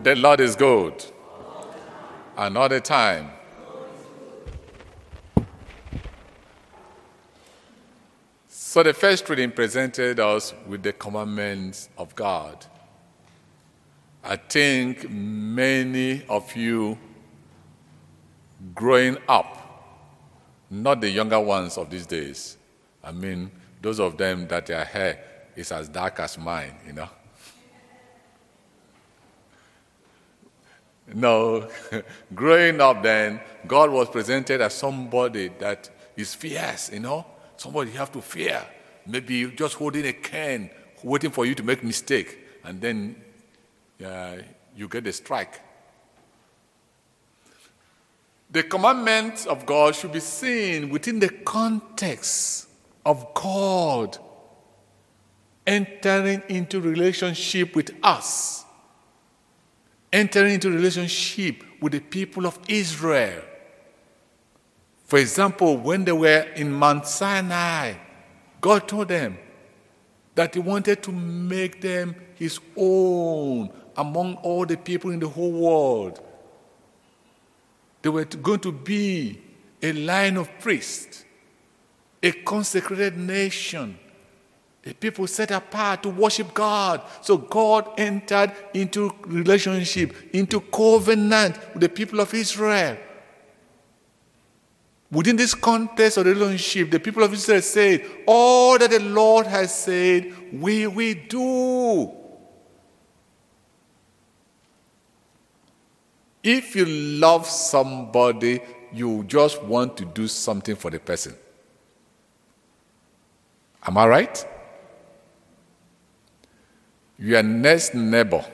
The Lord is good. And all the time. So the first reading presented us with the commandments of God. I think many of you growing up, not the younger ones of these days, I mean those of them that their hair is as dark as mine, No, growing up then, God was presented as somebody that is fierce, Somebody you have to fear. Maybe you're just holding a cane, waiting for you to make a mistake, and then you get a strike. The commandments of God should be seen within the context of God entering into relationship with us, entering into relationship with the people of Israel. For example, when they were in Mount Sinai, God told them that He wanted to make them His own among all the people in the whole world. They were going to be a line of priests, a consecrated nation, a people set apart to worship God. So God entered into relationship, into covenant with the people of Israel. Within this context of the relationship, the people of Israel said, all that the Lord has said, we will do. If you love somebody, you just want to do something for the person. Am I right? Your next neighbor,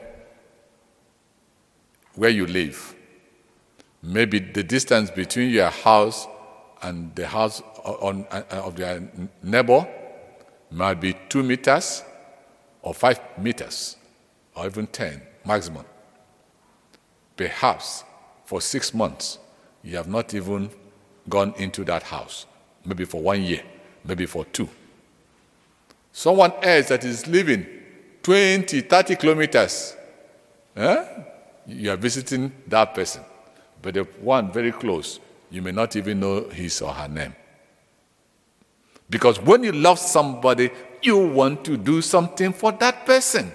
where you live, maybe the distance between your house and the house of their neighbor might be 2 meters or 5 meters or even 10 maximum. Perhaps for 6 months you have not even gone into that house, maybe for 1 year, maybe for 2. Someone else that is living 20, 30 kilometers, you are visiting that person. But the one very close, you may not even know his or her name. Because when you love somebody, you want to do something for that person.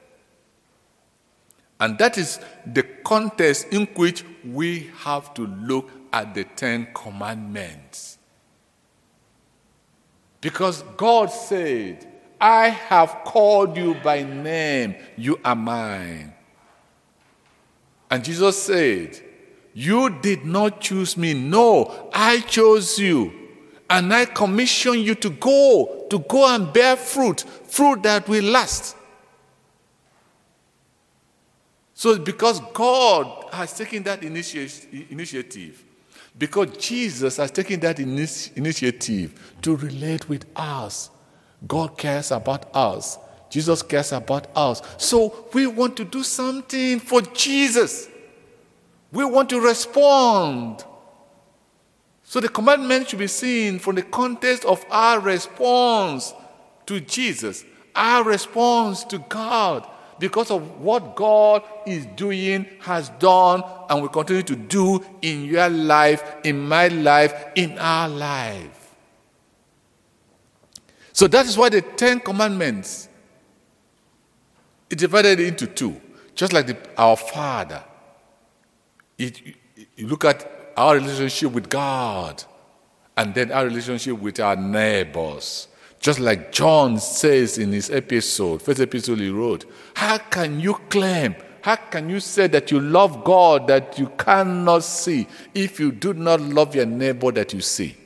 And that is the context in which we have to look at the 10 Commandments. Because God said, I have called you by name, you are mine. And Jesus said, you did not choose me, no, I chose you. And I commission you to go and bear fruit that will last. So because God has taken that initiative, because Jesus has taken that initiative to relate with us, God cares about us. Jesus cares about us. So we want to do something for Jesus. We want to respond. So the commandment should be seen from the context of our response to Jesus, our response to God, because of what God is doing, has done, and will continue to do in your life, in my life, in our life. So that is why the 10 Commandments is divided into 2, just like our Father. You look at our relationship with God and then our relationship with our neighbors. Just like John says in his epistle, first epistle he wrote, how can you say that you love God that you cannot see if you do not love your neighbor that you see?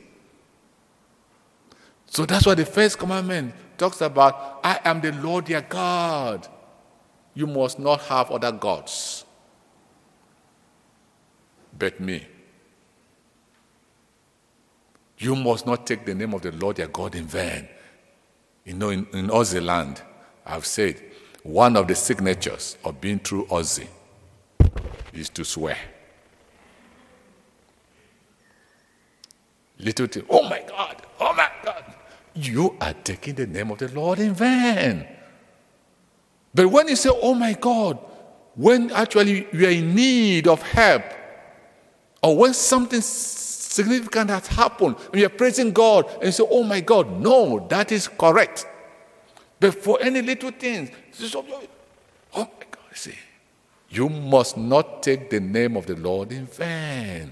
So that's why the first commandment talks about, I am the Lord your God. You must not have other gods but me. You must not take the name of the Lord your God in vain. In Aussie land, I've said, one of the signatures of being true Aussie is to swear. Little thing, oh my God, you are taking the name of the Lord in vain. But when you say, oh my God, when actually you are in need of help, or when something significant has happened, and you're praising God, and you say, oh my God, no, that is correct. But for any little things, oh my God, see, you must not take the name of the Lord in vain.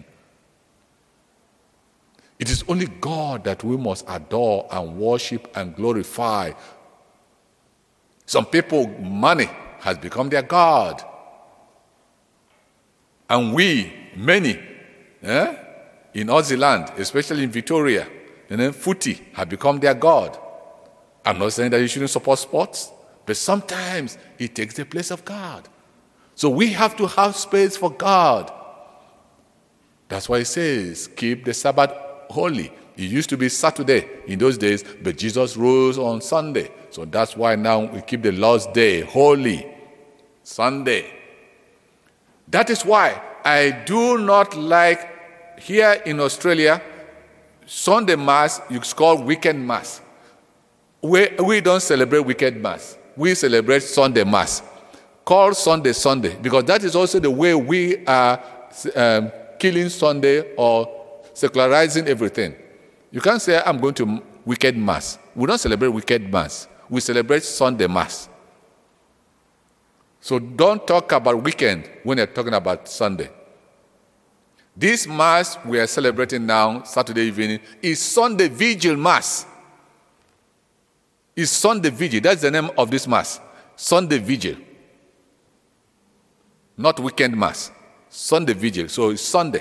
It is only God that we must adore and worship and glorify. Some people, money has become their God. And we, many, in Aussie land, especially in Victoria, footy have become their God. I'm not saying that you shouldn't support sports, but sometimes it takes the place of God. So we have to have space for God. That's why it says, keep the Sabbath holy. It used to be Saturday in those days, but Jesus rose on Sunday. So that's why now we keep the Lord's Day holy, Sunday. That is why I do not like, here in Australia, Sunday Mass is called Weekend Mass. We don't celebrate Weekend Mass. We celebrate Sunday Mass. Call Sunday Sunday, because that is also the way we are killing Sunday or secularizing everything. You can't say, I'm going to Weekend Mass. We don't celebrate Weekend Mass. We celebrate Sunday Mass. So don't talk about weekend when you're talking about Sunday. This Mass we are celebrating now, Saturday evening, is Sunday Vigil Mass. It's Sunday Vigil. That's the name of this Mass. Sunday Vigil. Not weekend Mass. Sunday Vigil. So it's Sunday.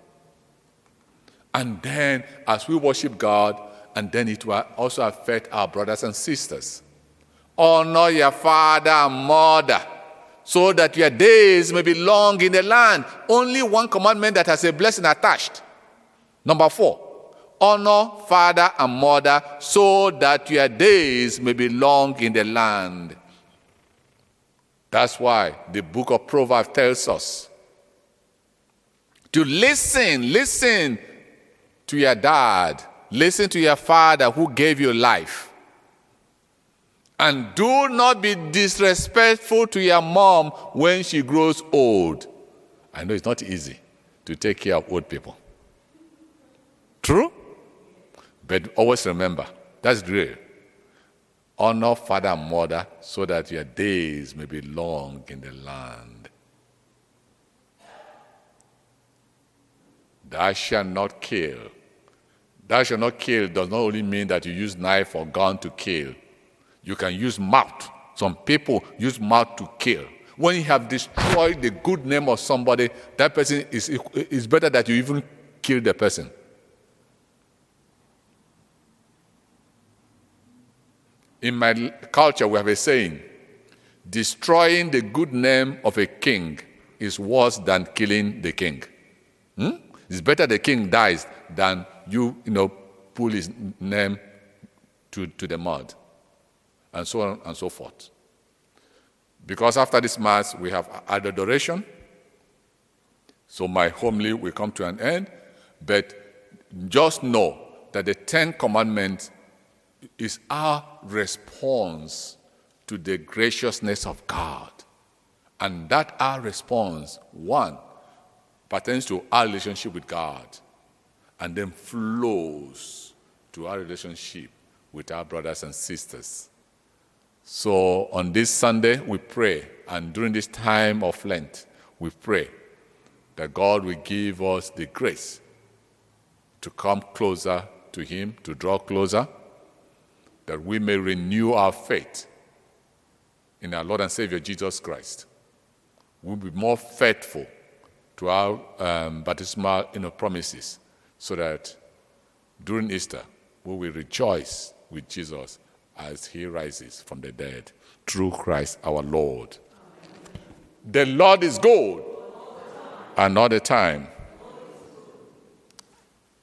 And then as we worship God, and then it will also affect our brothers and sisters. Honor your father and mother, so that your days may be long in the land. Only one commandment that has a blessing attached. Number 4. Honor father and mother, so that your days may be long in the land. That's why the book of Proverbs tells us to listen to your dad. Listen to your father who gave you life. And do not be disrespectful to your mom when she grows old. I know it's not easy to take care of old people. True? But always remember, that's real. Honor father and mother, so that your days may be long in the land. Thou shalt not kill. Thou shalt not kill does not only mean that you use knife or gun to kill. You can use mouth. Some people use mouth to kill. When you have destroyed the good name of somebody, that person is better that you even kill the person. In my culture, we have a saying, destroying the good name of a king is worse than killing the king. It's better the king dies than you pull his name to the mud, and so on and so forth. Because after this Mass, we have adoration. So my homily will come to an end. But just know that the 10 Commandments is our response to the graciousness of God. And that our response, 1, pertains to our relationship with God, and then flows to our relationship with our brothers and sisters. So on this Sunday, we pray, and during this time of Lent, we pray that God will give us the grace to come closer to Him, to draw closer, that we may renew our faith in our Lord and Savior Jesus Christ. We'll be more faithful to our baptismal promises, so that during Easter we will rejoice with Jesus as He rises from the dead through Christ our Lord. The Lord is good, and all the time.